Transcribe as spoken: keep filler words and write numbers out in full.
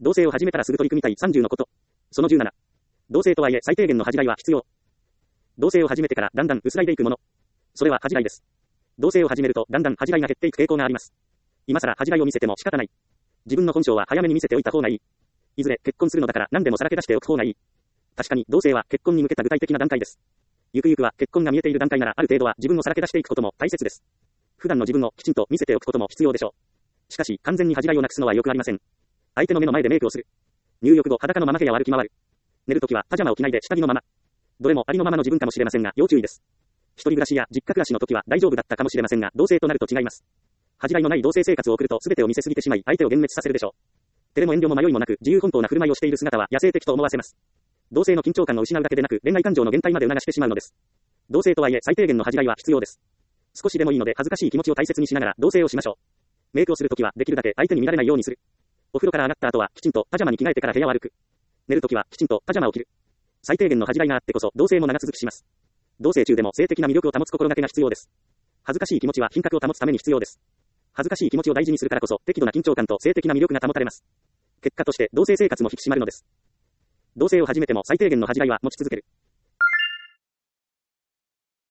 同棲を始めたらすぐ取り組みたいさんじゅうのこと。そのじゅうなな。同棲とはいえ最低限の恥じらいは必要。同棲を始めてからだんだん薄らいでいくもの。それは恥じらいです。同棲を始めるとだんだん恥じらいが減っていく傾向があります。今更恥じらいを見せても仕方ない。自分の本性は早めに見せておいた方がいい。いずれ結婚するのだから何でもさらけ出しておく方がいい。確かに同棲は結婚に向けた具体的な段階です。ゆくゆくは結婚が見えている段階ならある程度は自分をさらけ出していくことも大切です。普段の自分をきちんと見せておくことも必要でしょう。しかし完全に恥じらいをなくすのはよくありません。相手の目の前でメイクをする。入浴後裸のまま部屋を歩き回る。寝るときはパジャマを着ないで下着のまま。どれもありのままの自分かもしれませんが要注意です。一人暮らしや実家暮らしの時は大丈夫だったかもしれませんが同棲となると違います。恥じらいのない同棲生活を送ると全てを見せすぎてしまい相手を幻滅させるでしょう。照れも遠慮も迷いもなく自由奔放な振る舞いをしている姿は野生的と思わせます。同性の緊張感を失うだけでなく恋愛感情の減退まで促してしまうのです。同性とはいえ最低限の恥じらいは必要です。少しでもいいので恥ずかしい気持ちを大切にしながら同棲をしましょう。メイクをするときはできるだけ相手に見られないようにする。お風呂から上がった後はきちんとパジャマに着替えてから部屋を歩く。寝るときはきちんとパジャマを着る。最低限の恥じらいがあってこそ同棲も長続きします。同棲中でも性的な魅力を保つ心がけが必要です。恥ずかしい気持ちは品格を保つために必要です。恥ずかしい気持ちを大事にするからこそ適度な緊張感と性的な魅力が保たれます。結果として同棲生活も引き締まるのです。同棲を始めても最低限の恥じらいは持ち続ける。